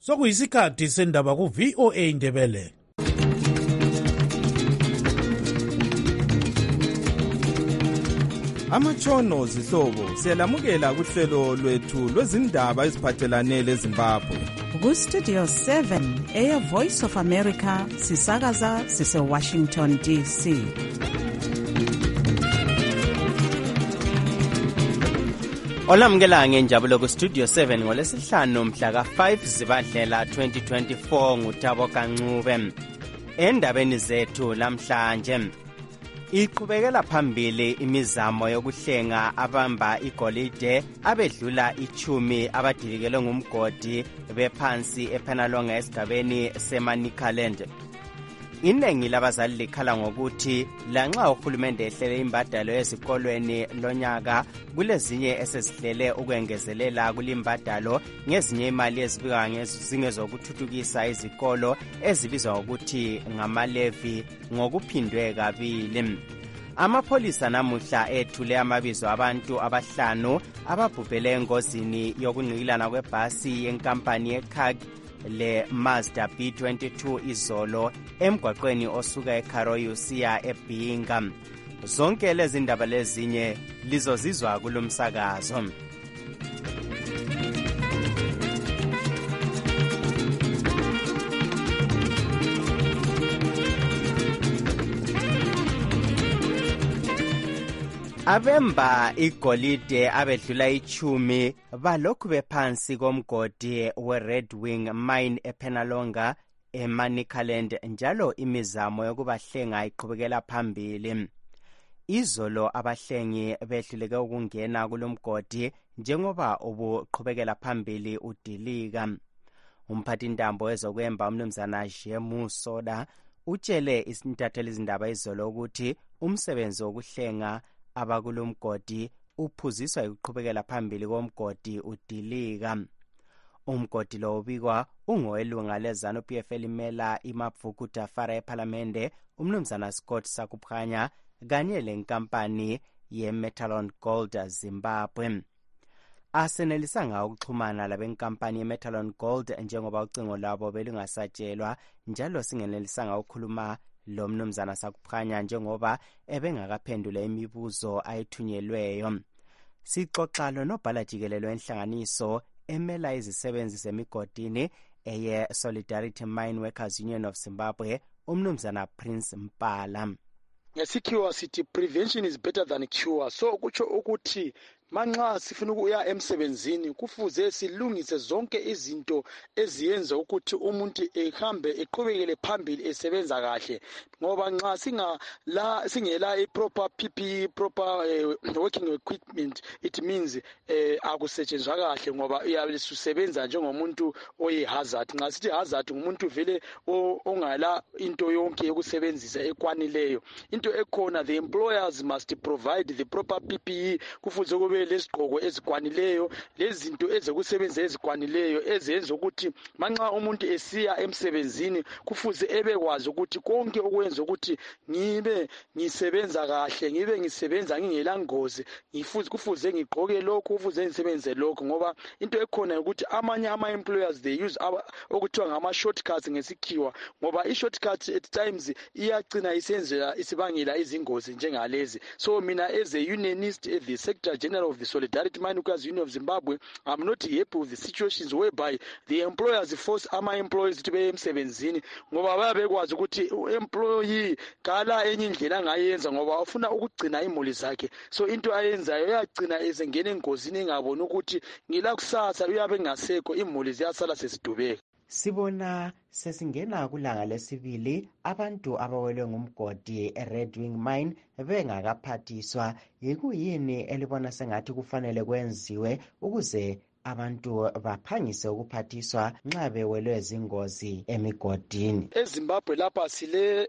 Sokuyisikhathi sendaba ku VOA Indebele. Amatshono zihlobo siyalamukela kuhlelo lwethu lwezindaba eziphathelane leZimbabwe. Ku Studio 7 Air Voice of America sisakaza sise Washington DC. Olamukela ngenjabulo ku Studio 7 ngolesihlanu mhla ka5 Zibandlela 2024 nguThabo Kancube. Endabeni zethu lamhlanje iqhubekela phambili imizamo yokuhlenga abamba igolide abedlula 10 abadilikele ngumgodi bephansi ePenalonga esigabeni seManicaland. Inengi labazali likhala ngokuthi lanxa uhulumende ehlele imbadalo ezikolweni lonyaka kulezinye esesihlele ukwengezelela kulimbadalo ngezinye imali ezibika ngezokuthuthukisa izikolo ezibizwa ngokuthi ngamalevi ngokuphindwe kabili. Amapholisa namuhla ethule amabizo abantu abahlanu ababhubhele engozini yokunqikilana kwebhasi yenkampani yeCarg le Mazda B22 izolo emgwaqweni osuka eKaroyi usiya eBhinga. Zonke lezi ndaba lezinye lizozizwa kulomsakazo. Abemba igolide abedlula 10 balokhu bephansi komgodi weRed Wing Mine ePenalonga eManicaland njalo imizamo yokubahlenga iqhubekela phambili. Izolo abahlengi behluleke ukungena kulomgodi njengoba ubuqhubekela phambili udilika. Umphathintambo wezokwemba umnumzana Jemu Soda utshele isintatheli izindaba izolo ukuthi umsebenzi wokuhlenga abakulomgodi uphuziswa ukuqhubekela phambili komgodi udilika. Umgodi lo ubikwa ungowelunga leZANU-PF elimela iMavuku Tafara eParliamente umnumzana Scott Sakuphanya kanye lenkampani yeMetalon Gold Zimbabwe. Asenelisanga ukuxhumana labenkampani yeMetalon Gold njengoba ucingo lwabo belungasatshelwa njalo singenelisanga ukukhuluma lo mnumzana Sakuphanya njengoba ebengakaphendula imibuzo ayithunyelweyo. Sixoxa nobhala jikelelo enhlanganiso emela izisebenzi zemigodini eye Solidarity Mine Workers Union of Zimbabwe umnumzana Prince Mpala. Ngesikhiwa sithi prevention is better than cure. So kutsho ukuthi manxa sifuna ukuya emsebenzini kufuze silungise zonke izinto eziyenza ukuthi umuntu ehambe eqhubekele phambili esebenza kahle, ngoba nxa singela iproper PPE, proper working equipment, it means akusetshenzwa kahle ngoba uyabe usebenza njengomuntu oyihazard. Nxa sithi hazard ngumuntu vele ongala into yonke yokusebenzisa ekwanileyo. Into ekhona, the employers must provide the proper PPE, kufuze kube lesigqoko ezikwanileyo lezinto ezokusebenza ezikwanileyo ezenza ukuthi manxa umuntu esiya emsebenzini kufuze ebekwazi ukuthi konke okwenza ukuthi ngibe ngisebenza kahle, ngibe ngisebenza ngingela ngozi, kufuze ngigqoke lokho, kufuze ngisebenze lokho, ngoba into ekhona ukuthi amanye ama-employers they use okuthiwa ngama-shortcuts ngesikhiwa, ngoba i-shortcut at times iyagcina isibangela izingozi njengalezi. So mina as a unionist at the Secretary General of the Solidarity Mine Workers Union of Zimbabwe, I'm not happy with the situations whereby the employers force ama-employees to be emsebenzini ngoba bayabekwazi ukuthi employee kala enye indlela angayenza ngoba ufuna ukugcina imuli zakhe. So into ayenzayo uyagcina ezengena engozini engaboni ukuthi ngila kusasa uyabe ngasekho, imuli ziyasala sesidubeka. Sibona sesingena kulanga lesibili abantu abawelwe ngumgodi eRed Wing Mine bengakaphathiswa. Yikuyini elibona sengathi kufanele kwenziwe ukuze abantu baphangise ukuphathiswa nxa bewelwe zingozi emigodini? EZimbabwe lapha sile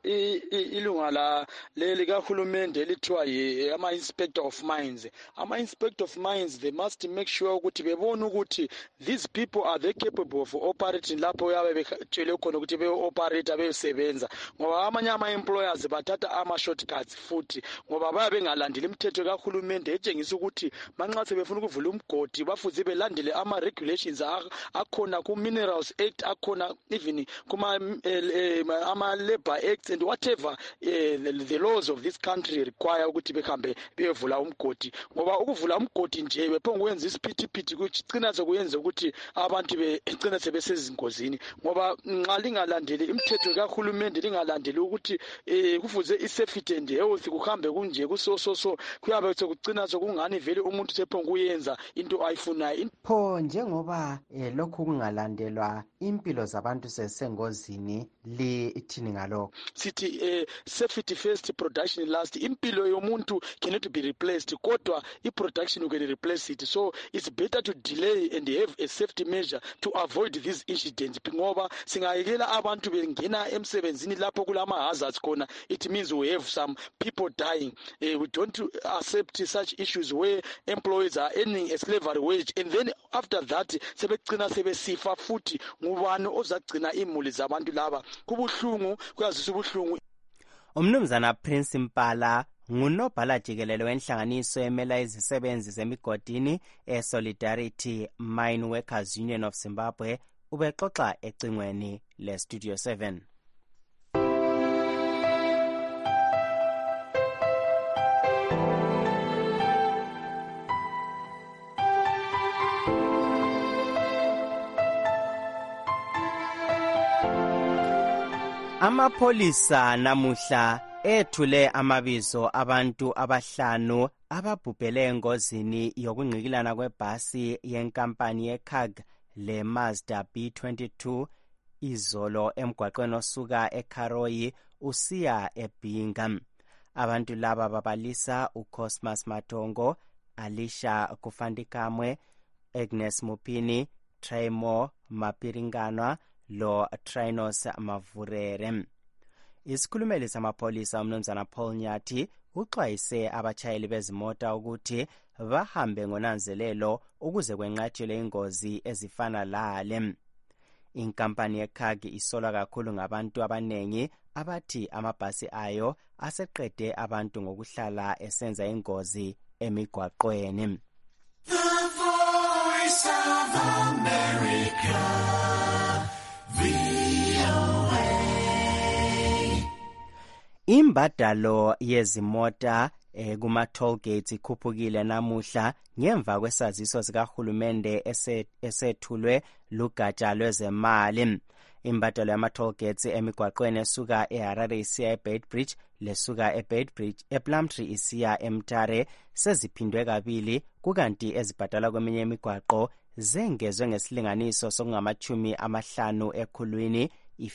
ilunga likahulumende elithiwa ama-inspector of mines. Ama-inspector of mines, they must make sure ukuthi bebone ukuthi these people are they capable of operating lapho yabe betshele khona ukuthi be-operate beyosebenza, ngoba amanye ama-employers bathatha ama-shortcuts futhi ngoba bayabe bengalandeli imithetho kahulumende etshengisa ukuthi manxa sebefuna ukuvula umgodi bafuze belandele balandele ama-regulations akhona ku-Minerals Act, akhona even ama-Labor Acts and whatever the laws of this country require ukuthi behambe beyevula umgodi, ngoba ukuvula umgodi nje bephongukwenza isiphithiphithi kucina sekuyenza ukuthi abantu begcina sebesezingozini, ngoba nxa lingalandeli imithetho kahulumende, lingalandeli ukuthi kufuze i-safety and health kuhambe kunje kusososo, kuyabe sekucina sekungani vele umuntu sephonguyenza into ayifunayo. Pho njengoba lokhu kungalandelwa impilo zabantu sesengozini, lithini ngalokho? Sithi safety first, production last. Impilo yomuntu cannot be replaced, kodwa i-production you can replace it. So it's better to delay and have a safety measure to avoid these incidents, ngoba singayekela abantu bengena emsebenzini lapho kulama hazards khona, it means we have some people dying. We don't accept such issues where employees are earning a slavery wage and then after that sebegcina sebesifa futhi. Ngubani ozagcina imuli zabantu laba? Kubuhlungu, kuyazisa ubuhlungu. Umnumzana Prince Mpala ngunobhala jikelele wenhlanganiso emela izisebenzi zemigodini Solidarity Mine Workers Union of Zimbabwe, ubexoxa ecingweni le Studio 7. Amapholisa namuhla ethule amabizo abantu abahlanu ababhubhele engozini yokungqikilana kwebhasi yenkampani yeCarg le Mazda B22 izolo emgwaqweni osuka eKaroyi usiya eBhinga. Abantu laba babalisa uCosmas Matongo, Alisha Kufandikamwe, Agnes Mupini, Tremo Mapiringanwa lo Trinos Mavurere. Isikhulumeli samapholisa umnumzana Paul Nyathi uxwayise abachayeli bezimota ukuthi bahambe ngonanzelelo ukuze kwenqatshelwe ingozi ezifana lale. Inkampani yeCarg isolwa kakhulu ngabantu abanengi abathi amabhasi ayo aseqede abantu ngokuhlala esenza ingozi emigwaqweni. The Voice of America. Imbadalo yezimota kuma toll gates ikhuphukile namuhla ngemva kwesaziso sikahulumende esethulwe lugatsha lwezemali. Imbadalo yama toll gates emigwaqweni esuka eHarare isiya eBeitbridge lesuka eBeitbridge ePlumtree isiya eMtare seziphindwe kabili, kukanti ezibhadala kweminye imigwaqo zengezwe ngesilinganiso sokungama-50 ekhulwini,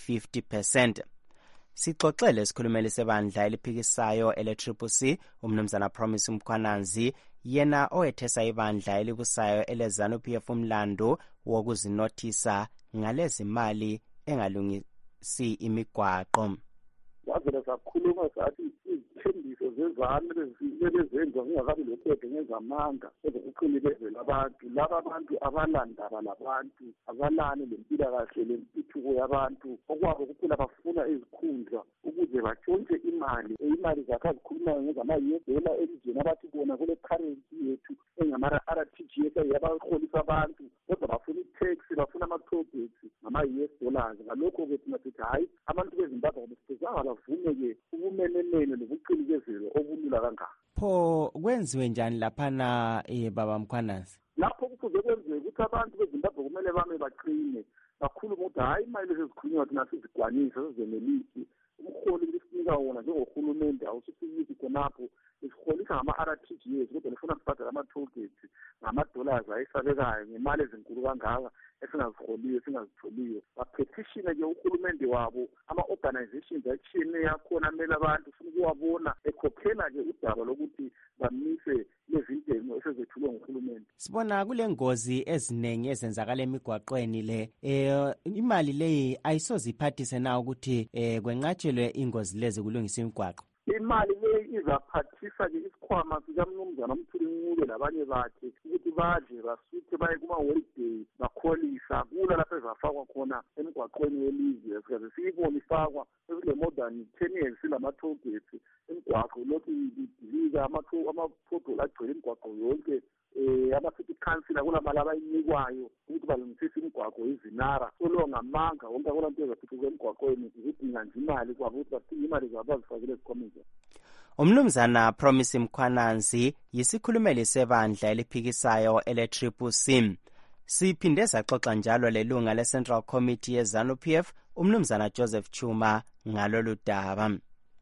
i-50%. Sixoxele isikhulumeli sebandla eliphikisayo ele-CCC umnumzana Promise Mkhwananzi, yena owethesa ibandla elibusayo eleZANU-PF umlando wokuzinothisa ngalezimali engalungisi imigwaqo. Wavela sakhuluma sathi izithembiso zezanu lezenza kungakabi lokhetho ngezamanga ezokuqinikezela abantu. Laba abantu abalandaba labantu, abalani lempilakahle lempithuko yabantu, okwabo kuphela bafuna izikhundla ukuze batshontshe imali zakhe zikhulumayo ngezama-US elizweni abathi bona kule currency yethu engama-RTGS yabaholisa abantu, kodwa bafuna i-tax, bafuna ama-tollgates ngama-US dollars. Ngalokho-ke thina sithi hayi, abantu beZimbabwe besizanga bavume-ke ubumenemene nobuqinikezelo obulula kangaka. Pho kwenziwe njani laphana baba Mkhwananzi? Lapho kufuze kwenziwe ukuthi abantu beZimbabwe kumele bame baqine bakhulume ukuthi hayi imali ezikhulunywa thina sizigwanise sizenelisi. Umholi ngisinika wona njengohulumende awusifikisi khonapho isiholisa ngama-RTGS kodwa lifuna sibhadala ama-tollgates ngama-dollars ayesabekayo ngemali ezinkulu kangaka esingaziholiyo singazitholiyo. Bapetitione-ke uhulumende wabo ama-organizations atshiyeneyo akhona amele abantu ufuna ukuwabona ekhokhela-ke udaba lokuthi bamise lezintengo esezethulwe nguhulumende. Sibona kule ngozi eziningi ezenzakala emigwaqweni le, imali leyi ayisoze iphathise na ukuthi kwenqatshelwe ingozi lezi kulungisa imigwaqo? Imali leyi izaphathisa-ke isikhwama sikamnumzana uMthuli labanye bakhe ukuthi badle basuthe baye kuma-holiday bakholisa kula lapho ezafakwa khona emigwaqweni welizwe. Sikaze siyibone ifakwa sekule more than 10 years silama-tollgates imigwaqo lokhu idilika ama-pothole agcwele imigwaqo yonke ama-city councillor kulamali abayinikwayo ukuthi balungisise imigwaqo izinara. So lowo ngamanga wonke akulanto ezathuthuka emgwaqweni zidinga nje imali kwabo ukuthi badinga imali zabo bazifakele ezikhwameni zabo. Umnumzana Promise Mkhwananzi yisikhulumeli sebandla eliphikisayo ele-CCC. Siphinde saxoxa njalo lelunga le-Central Committee ye-ZANU-PF umnumzana Joseph Chuma ngalolu daba.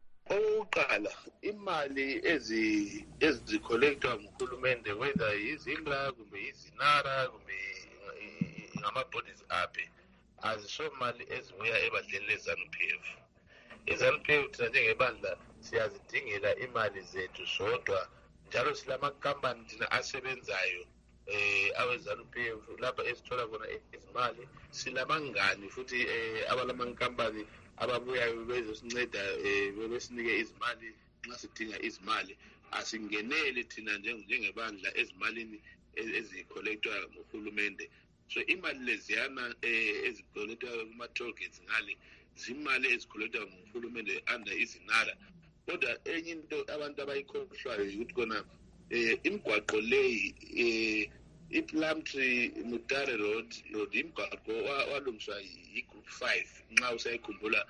Oqala imali ezikholektwa nguhulumende whether izindla kumbe izinara kumbe ngama-bodies aphe azisomali ezibuya ebandleni le-ZANU-PF. I-ZANU-PF thina njengebandla siyazidingela imali zethu sodwa njalo silamakampani thina asebenzayo awe-ZANU-PF lapha esithola khona izimali. Silabangani futhi abalamankampani ababuyayo bezosinceda besinike izimali nxa sidinga izimali. Asingeneli thina njengebandla ezimalini ezikholektwa nguhulumende. So imali leziyana ezikholektwa kuma-toll gates ngale zimali ezikholektwa nguhulumende under izinara. Kodwa enye into abantu abayikhohlwayo ukuthi kona imigwaqo leyi iPlumtree Mutare Road imigwaqo walungiswa yi-Group 5 nxa usayikhumbula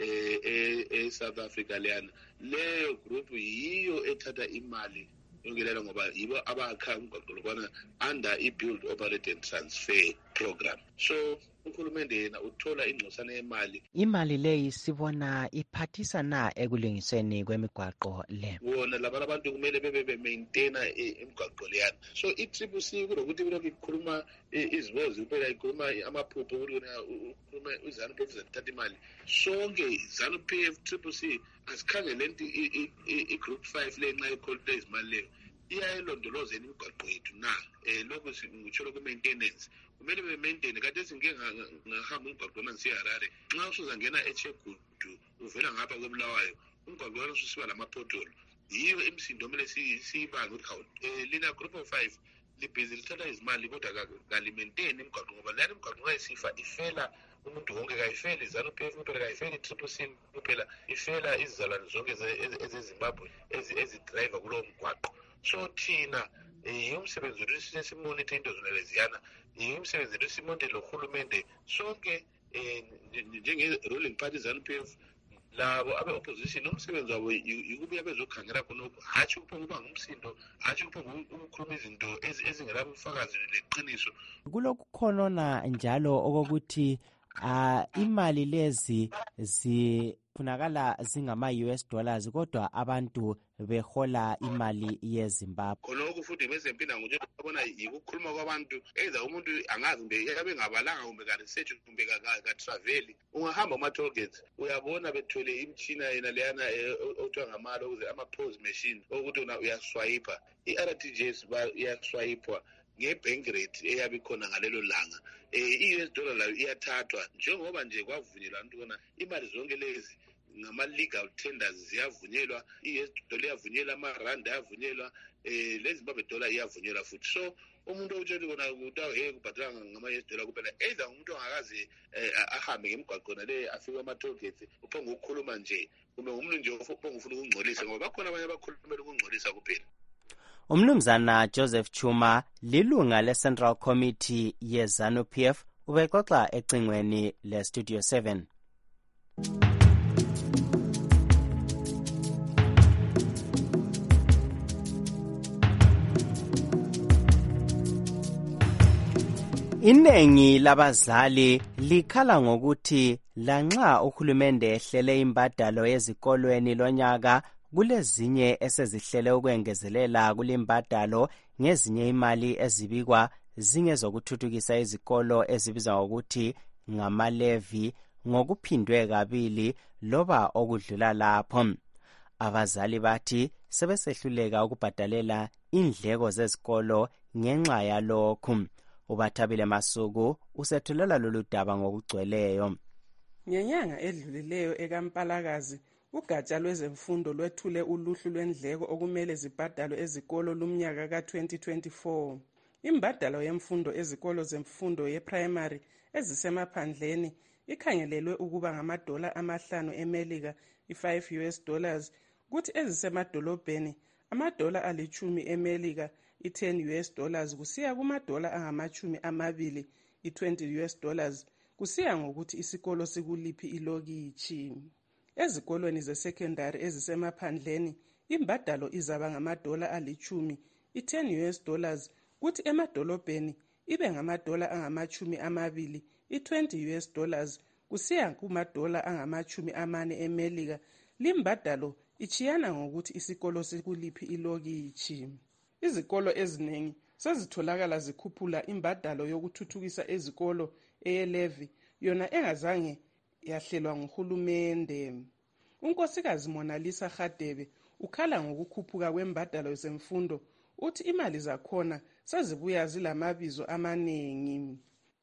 e-South Africa leyana. Leyo group yiyo ethatha imali yonkelela ngoba yibo abakha umgwaqo lokwana under i-Build, Operate and Transfer program. So uhulumende yena uthola ingxosana yemali. Imali leyi sibona iphathisa na ekulungisweni kwemigwaqo le? Wona laba abantu kumele bebe-maintaina imigwaqo leyana. So i-CCC kulokuthi kulokhu ikhuluma izibozi kuphela ikhuluma amaphupho ukuthi ukhuluma iZANU-PF zathatha imali. Sonke ZANU-PF CCC asikhangele nti i-Group 5 le nxa ikholite izimali leyo iyayilondolozeni imigwaqo yethu na. Lokhu ngitsho ku-maintenance kumele be-maintain. Kade esingeke ngahamba umgwaqo nansiyaharare nxa usuzangena eChegudu uvela ngapha kweBulawayo umgwaqo wena ususiba lamaphotolo. Yiyo imisindo kumele siyibange ukuthi lina Group of 5 libhizi lithatha izimali kodwa kalimaintain imigwaqo ngoba lana imigwaqo nxa isifa ifela umuntu wonke, kayifeli ZANU-PF kuphela, kayifeli i-CCC kuphela, ifela izizalwane zonke ezeZimbabwe ezidrayiva kulowo mgwaqo. So thina umsebenzi wethu simonithe into zona leziyana, umsebenzi wethu simonithe lo hulumende sonke njenge-ruling party ZANU-PF labo abe-opposition. Umsebenzi wabo yikubuya bezokhangela khonokho, hatshi ukuphonguba ngumsindo, hatshi ukukhuluma izinto ezingela bufakazi leqiniso. Kulokhu khonona njalo okokuthi imali lezi zifunakala zingama-US dollars kodwa abantu behola imali yeZimbabwe. Khonokho futhi bezempila nje babona yikukhuluma kwabantu either umuntu angazi kumbe yabe ngabalanga kumbe ka-research kumbe ka-travel. Ungahamba ama-toll gates uyabona bethwele imtshina yena leyana okuthiwa ngamalo ukuze ama-pose machine okuthi wona uyaswayipa. I-RTGS iyaswayipwa nge-bank rate eyabe ikhona ngalelo langa. I-US dollar layo iyathathwa njengoba nje kwavunyelwa abantu kona imali zonke lezi ngama-legal tenders ziyavunyelwa. I-US dollar iyavunyelwa, amarandi ayavunyelwa, leZimbabwe dollar iyavunyelwa futhi. So umuntu okutshela kona ukuthi kubhadala ngama-US dollar kuphela, either umuntu ongakazi ahambe ngemigwaqo nale afike ama-toll gates uphonga ukukhuluma nje kumbe umuntu nje uphonga ufuna ukungcolisa ngoba bakhona abanye abakhulumela ukungcolisa kuphela. Umnumzana Joseph Chuma lilunga le-Central Committee ye-ZANU-PF ubexoxa ecingweni le-Studio 7. Inengi labazali likhala ngokuthi lanxa uhulumende ehlele imbadalo ezikolweni lonyaka kulezinye esezihlele ukwengezelela kulimbadalo ngezinye imali ezibikwa zingezokuthuthukisa izikolo ezibizwa ngokuthi ngamalevi ngokuphindwe kabili loba okudlula lapho. Abazali bathi sebesehluleka ukubhadalela indleko zezikolo ngenxa yalokhu. Ubathabile Masuku usethulela lolu daba ngokugcweleyo. Ngenyanga edlulileyo eKampalakazi ugatsha lwezemfundo lwethule uluhlu lwendleko okumele zibhadalwe ezikolo lumnyaka ka-2024. Imbadalo yemfundo ezikolo zemfundo ye-primary ezisemaphandleni ikhangelelwe ukuba ngamadola amahlanu eMelika, i-5 US dollars, kuthi ezisemadolobheni amadola ali-10 eMelika, i-10 US dollars kusiya kumadola angamachumi amabili i-20 US dollars kusiya ngokuthi isikolo sikuliphi ilokitshi. Ezikolweni ze-secondary ezisemaphandleni imbadalo izaba ngamadola alichumi i-10 US dollars kuthi emadolobheni ibe ngamadola angamachumi amabili i-20 US dollars kusiya kumadola angamachumi amane eMelika. Limbadalo ichiyana ngokuthi isikolo sikuliphi ilokitshi. Izikolo eziningi sezitholakala zikhuphula imbadalo yokuthuthukisa ezikolo eyelevi yona engazange yahlelwa nguhulumende. Unkosikazi Monalisa Hadebe ukhala ngokukhuphuka kwembadalo zemfundo, uthi imali zakhona sezibuya zilamabizo amaningi.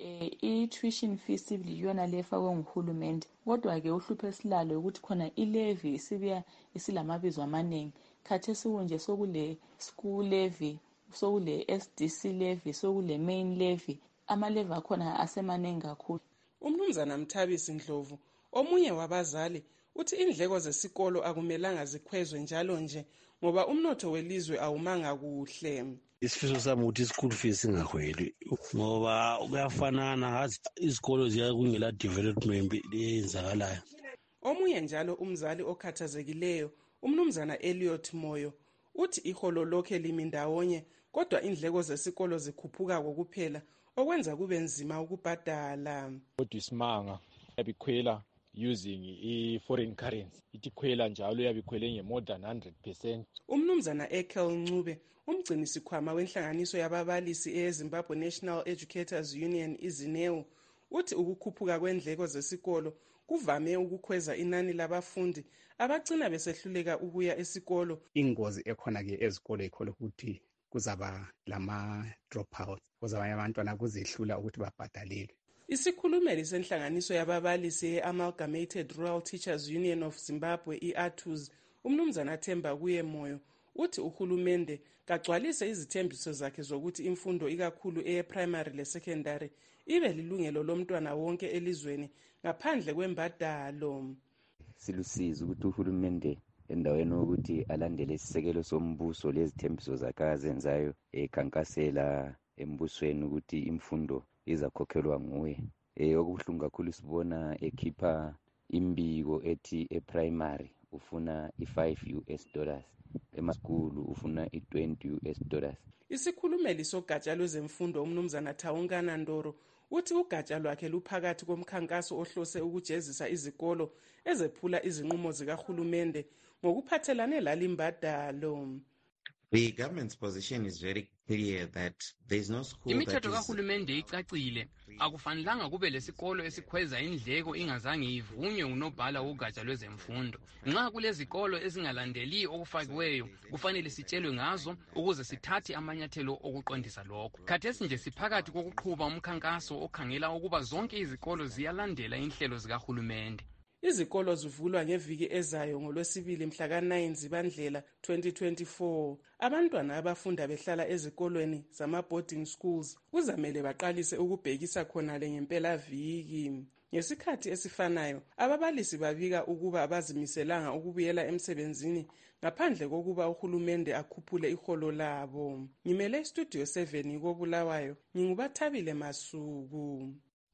I-tuition fee sibili yona lefakwe nguhulumende, kodwa-ke uhlupho esilalo ukuthi khona ilevi isibuya isilamabizo amaningi. Khathesi kunje sokule school levy, sokule SDC levy, sokule main levy. Amalevi akhona asemaningi kakhulu. Umnumzana Mthabisi Ndlovu, omunye wabazali, uthi indleko zesikolo akumelanga zikhwezwe njalo nje ngoba umnotho welizwe awumanga kuhle. Isifiso sami ukuthi i-school fees singakhweli ngoba kuyafanana izikolo ziya kungela development eyenzakalayo. Omunye njalo umzali okhathazekileyo, umnumzana Elliot Moyo, uthi iholo lokhe limi ndawonye kodwa indleko zesikolo zikhuphuka kokuphela okwenza kube nzima ukubhadala. Kodwa isimanga yabikhwela using i-foreign currency, itikhwela njalo yabikhwele nge-more than 100%. Umnumzana Ekel Ncube, umgcinisikhwama wenhlanganiso yababalisi eZimbabwe National Educators Union iZINEU, uthi ukukhuphuka kwendleko zesikolo kuvame ukukhweza inani labafundi abagcina besehluleka ukuya esikolo. Ingozi ekhona-ke ezikolo ikholo ukuthi kuzaba lama-dropout, kuzabanye abantwana kuzehlula ukuthi babhadalelwe. Isikhulumeli senhlanganiso yababalisi ye-Amalgamated Rural Teachers Union of Zimbabwe, i-ATUZ, umnumzana Themba Kuye Moyo, uthi uhulumende kagcwalise izithembiso zakhe zokuthi imfundo ikakhulu eye-primary le-secondary ibe lilungelo lomntwana wonke elizweni ngaphandle kwembadalo. Silusizi ukuthi uhulumende endaweni ukuthi alandele isisekelo sombuso lezithembiso zakhe azenzayo ekhankasela embusweni ukuthi imfundo izakhokhelwa nguye. Okubuhlungu kakhulu sibona ekhipha imbiko ethi e-primary ufuna i-5 US dollars, emaskulu ufuna i-20 US dollars. Isikhulumeli sogatsha lwezemfundo umnumzana Thawunkana Ndoro uthi ugatsha lwakhe luphakathi komkhankaso ohlose ukujezisa izikolo ezephula izinqumo zikahulumende ngokuphathelane lalimbadalo. The government's position is very clear that there is no school. Imithetho kahulumende icacile, akufanelanga kube lesikolo esikhweza indleko ingazange ivunywe ngunobhala wogatsha lwezemfundo. Nxa kulezikolo ezingalandeli okufakiweyo, kufanele sitshelwe ngazo ukuze sithathe amanyathelo okuqondisa lokho. Khathesi nje siphakathi kokuqhuba umkhankaso okhangela ukuba zonke izikolo ziyalandela inhlelo zikahulumende. Izikolo zivulwa ngeviki ezayo ngoLwesibili mhla ka-9 Zibandlela 2024. Abantwana abafunda behlala ezikolweni zama-boarding schools kuzamele baqalise ukubhekisa khonale ngempelaviki. Ngesikhathi esifanayo, ababalisi babika ukuba bazimiselanga ukubuyela emsebenzini ngaphandle kokuba uhulumende akhuphule iholo labo. Ngimele iStudio 7 koBulawayo, nginguBathabile Masuku.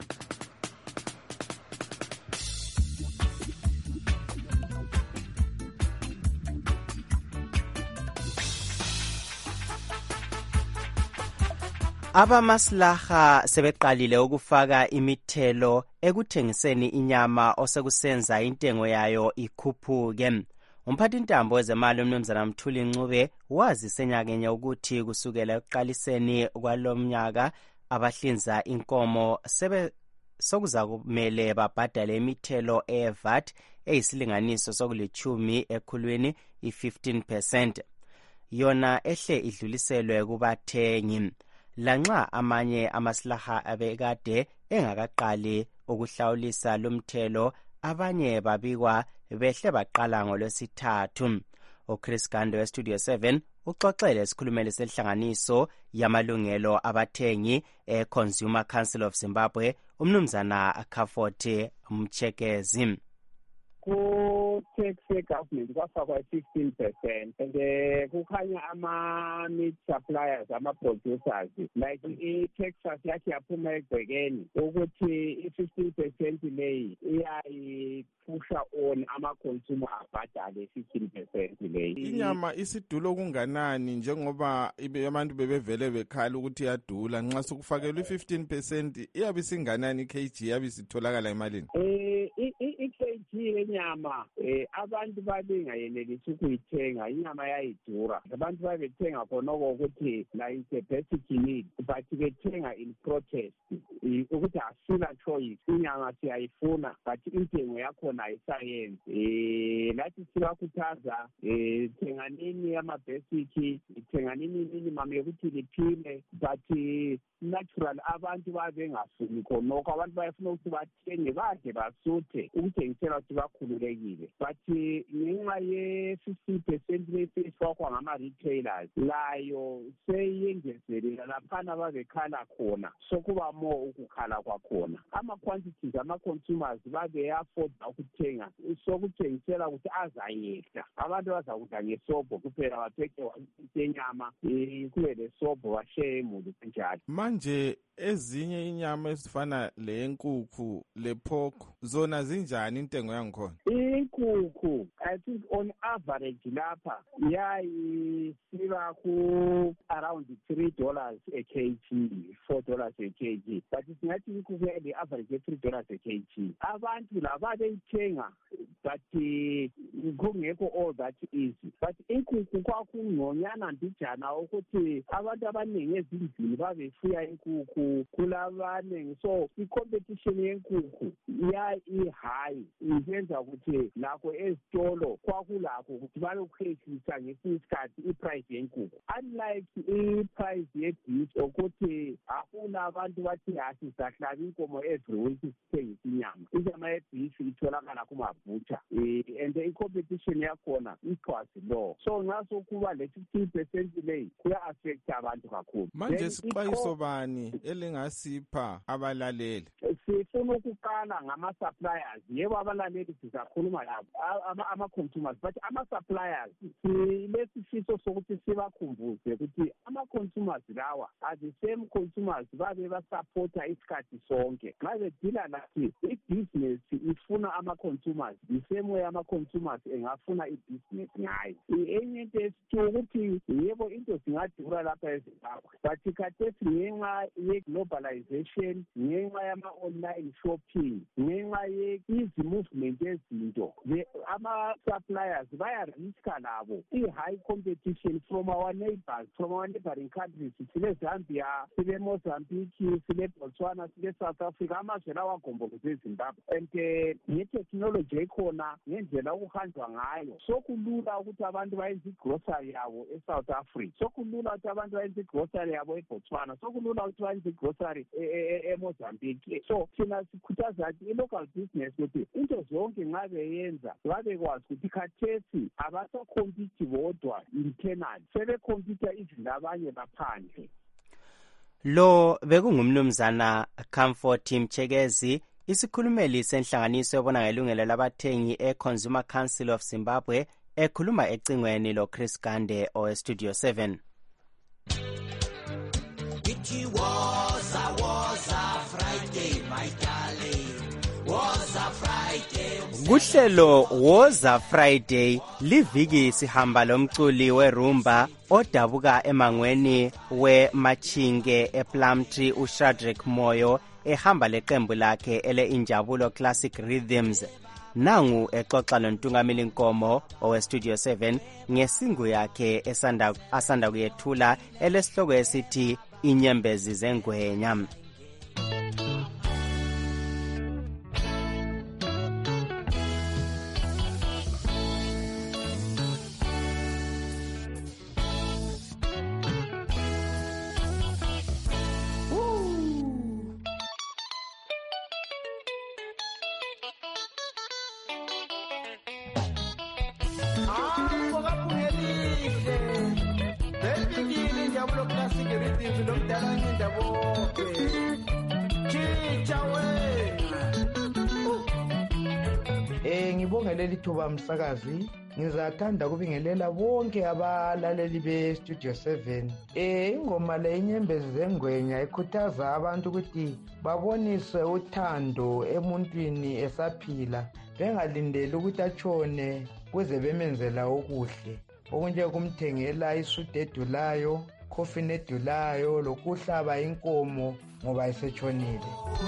Abamaslaha sebeqalile ukufaka imithelo ekuthengiseni inyama osekusenza intengo yayo ikhuphuke. Umphathintambo wezemali umnumzana Mthuli Ncube wazise nyakenye ukuthi kusukela ekuqaliseni kwalomnyaka abahlinza inkomo sokuzakumele babhadale imithelo eVAT eyisilinganiso sokulithumi ekhulwini i-15%. Yona ehle idluliselwe kubathengi. Lanxa amanye amaslaha abekade engakaqali ukuhlawulisa lumthelo, abanye babikwa behle baqala ngoLwesithathu. uChris Gando weStudio 7 uxoxele isikhulumeli senhlanganiso yamalungelo abathengi eConsumer Council of Zimbabwe, umnumzana Khafote Mchekezi. tax ye-government kwafakwa 15%, and kukhanya ama-meat suppliers, ama-producers, like i-Texas yakhe yaphuma egcekeni ukuthi i-15% leyi iyayiphusha on ama-consumer abhadale 15% leyi. Inyama isidulo kunganani njengoba abantu bebevele bekhala ukuthi iyadula, nxa sokufakelwa i-15% iyabe singanani i-kg yabe isitholakala emalini? I-kg yenyama abantu babengayenelisi ukuyithenga, inyama yayidura. Abantu babethenga khonoko ukuthi la is a basic need, but bethenga in protest ukuthi asila choice, inyama siyayifuna but intengo yakhona ayisayenzi. Lathi sibakhuthaza thenganini ama-basic, thenganini minimum yokuthi liphile, but natural abantu babengafuni khonoko. Abantu bayafuna ukuthi bathenge badle basuthe ukuthengisela ukuthi bakhululekile, but ngenxa ye-15% efakwa ngama-retailers layo seyengezelela laphana babekhala khona, sokuba more ukukhala kwakhona. Ama-quantities ama-consumers babe-afforda ukuthenga, sokuthengisela ukuthi azayehla. Abantu bazakudla ngesobho kuphela, bapheke yenyama kube lesobho bashiye imuli kanjalo. Manje ezinye inyama ezifana lenkukhu le-pork zona zinjani intengo yangikhona? Inkukhu I think on average lapha yayisiba ku around $3 a kg, $4 a kg, but singathi inkukhu yayile-average $3 a kg. Abantu laba beyithenga but kungekho all that easy, but inkukhu kwakungconyana mbijana ukuthi abantu abaningi ezindlini babefuya inkukhu kulabanengi, so i-competition yenkukhu i-high, iyenza ukuthi lakho ezitolo kwakulakho ukuthi balokukhehlisa ngesinye isikhathi i-price yenkukhu, unlike i-price ye-beef ukuthi afuna abantu bathi asizahlaba inkomo every week sithengisa inyama ye-beef itholakala kumabutha, and i-competition yakhona it-was low. So nxa sokuba le-15% leyi kuya-affecta abantu kakhulu. Manje sixwayiso bani elingasipha abalaleli? Sifuna ukuqala ngama-suppliers. Yebo abalaleli sizakhuluma labo ama-consumers, but ama-suppliers silesifiso sokuthi sibakhumbuze ukuthi ama-consumers lawa are the same consumers babe basupporta isikhathi sonke. Nxa bedila lathi i-business ifuna ama-consumers, the same way ama-consumers engafuna i-business ngayo. Enye into esithi ukuthi yebo into zingadura lapha eZimbabwe, but khathesi ngenxa ye-globalization, ngenxa yama-online shopping, ngenxa ye-movement yezinto, ama-suppliers bayariska labo i-high competition from our neighbors, from our neighboring countries. Sile Zambia, sile Mozambique, sile Botswana, sile South Africa, amazwe lawa agomboloze eZimbabwe, and nge-technology ekhona ngendlela okuhanjwa ngayo sokulula ukuthi abantu bayenze igrocery yabo eSouth Africa, sokulula ukuthi abantu bayenze igrocery yabo eBotswana, sokulula ukuthi bayenze igrocery eMozambique. So thina sikhuthaza ukuthi i-local business ukuthi into zonke nxa beyenza babekwazi ukuthi khathesi abasakhompiti bodwa internal, sebekhompita izinto abanye baphandle. Lo bekungumnumzana Comfort Mchekezi, isikhulumeli senhlanganiso ebona ngelungelo labathengi e-Consumer Council of Zimbabwe, ekhuluma ecingweni lo Chris Gande oweStudio 7. It was a Friday, my darling. Was a Friday. Kuhlelo Woza Friday liviki sihamba lomculi werumba odabuka emangweni weMachinge ePlumtree uShadrack Moyo ehamba leqembu lakhe ele Injabulo Classic Rhythms. Nangu exoxa lontungameli Nkomo oweStudio 7 ngesingu yakhe asanda kuyethula elesihloko esithi Inyembezi zengwenya. ngibonge leli thuba msakazi. Ngizathanda kubingelela bonke abalaleli be-Studio 7. Ingoma le inyembezi zengwenya ikhuthaza abantu ukuthi babonise uthando emuntwini esaphila, bengalindeli ukuthi atshone kuze bemenzela okuhle. Okunje kumthengela isudu edulayo, coffin edulayo, lokuhlaba inkomo ngoba isetshonile.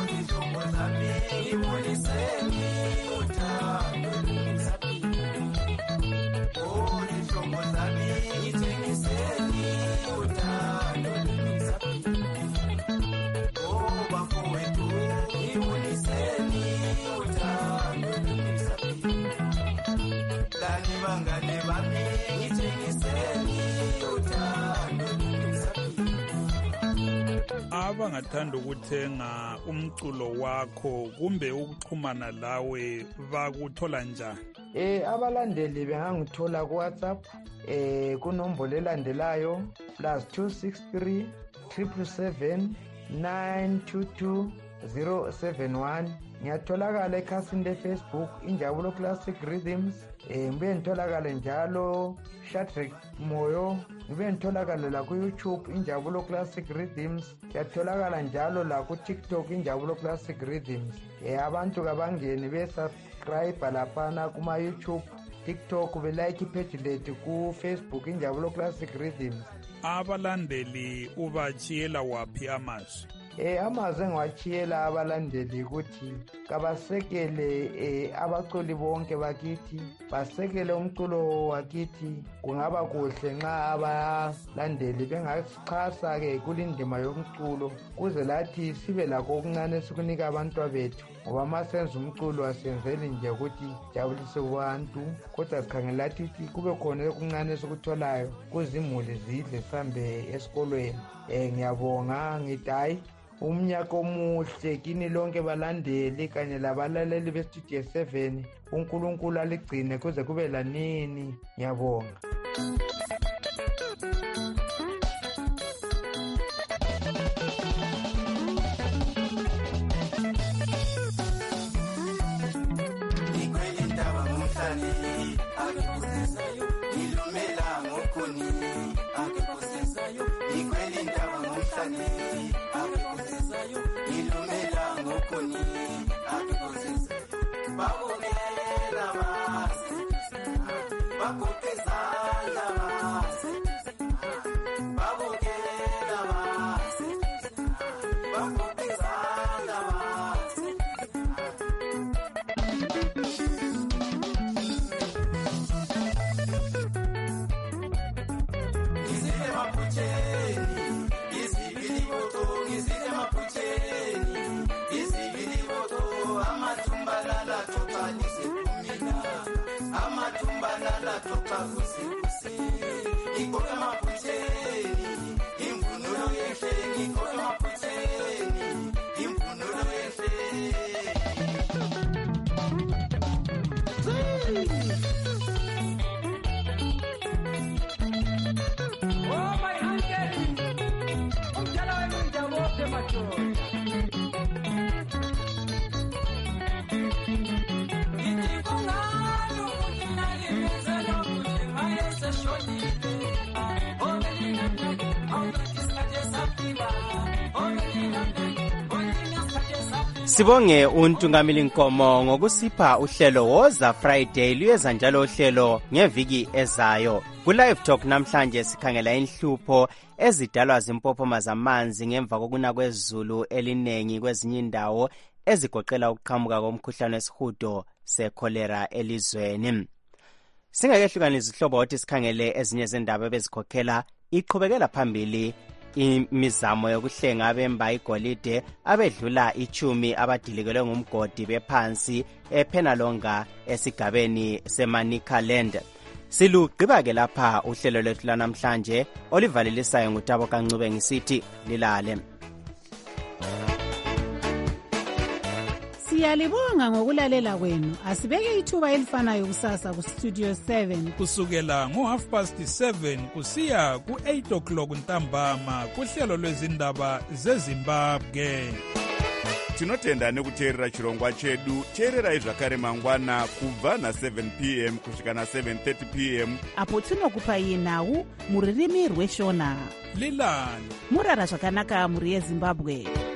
Abangathanda ukuthenga umculo wakho kumbe ukuxhumana lawe bakuthola njani? Abalandeli bengangithola ku WhatsApp kunombolo elandelayo +263 777 922 071. Ngiyatholakala ekhasini le-Facebook Injabulo Classic Rhythms. Ngibe ngitholakala njalo Shadrack Moyo. Ngibe ngitholakala la ku-YouTube Injabulo Classic Rhythms. Ngiyatholakala njalo la ku-TikTok Injabulo Classic Rhythms. Abantu kabangeni be-subscribe laphana kuma-YouTube, TikTok, belike ipage lethu ku-Facebook Injabulo Classic Rhythms. Abalandeli ubachiyela waphi amazwi? Amazwi engiwachiyela abalandeli ukuthi kabasekele abaculi bonke bakithi, basekele umculo wakithi. Kungaba kuhle nxa abalandeli bengasixhasa-ke kulindima yomculo kuze lathi sibe lakho okuncane esikunika abantwa bethu, ngoba masenza umculo asenzeli nje ukuthi jabulise abantu, kodwa sikhangela lathi kube khona okuncane esikutholayo kuzimuli zidle sihambe esikolweni. Ngiyabonga ngithi hayi umnyaka omuhle kini lonke balandeli kanye labalaleli be-Studio 7. uNkulunkulu aligcine kuze kube lanini. Ngiyabonga. Sibonge uNtungamili Nkomo ngokusipha uhlelo Woza Friday. Luyeza njalo uhlelo ngeviki ezayo. Ku Live Talk namhlanje sikhangela inhlupho ezidalwa zimpophoma zamanzi ngemva kokuna kwezulu elinengi kwezinye indawo ezigoqela ukuqhamuka komkhuhlane wesihudo secholera elizweni. Singakehlukanisa isihlobo ukuthi sikhangele ezinye zendaba ebezikhokhela iqhubekela phambili imizamo yokuhlenga abemba igolide abedlula 10 abadilikelwe ngumgodi bephansi ePenalonga esigabeni seManicaland. Silugqiba-ke lapha uhlelo lwethu lanamhlanje olivalelisayo ngutabo kancube ngisithi lilale. Siyalibonga ngokulalela kwenu. Asibeke ithuba elifanayo kusasa ku Studio 7 kusukela ngo7:30 kusiya ku8 o'clock ntambama kuhlelo lwezindaba zeZimbabwe. tinotenda nekuteerera chirongwa chedu. teererai zvakare mangwana kubva na7 p.m. kusvika na7:30 p.m. apo tinokupai nhau mururimi rweshona. lilani murara zvakanaka mhuri yezimbabwe.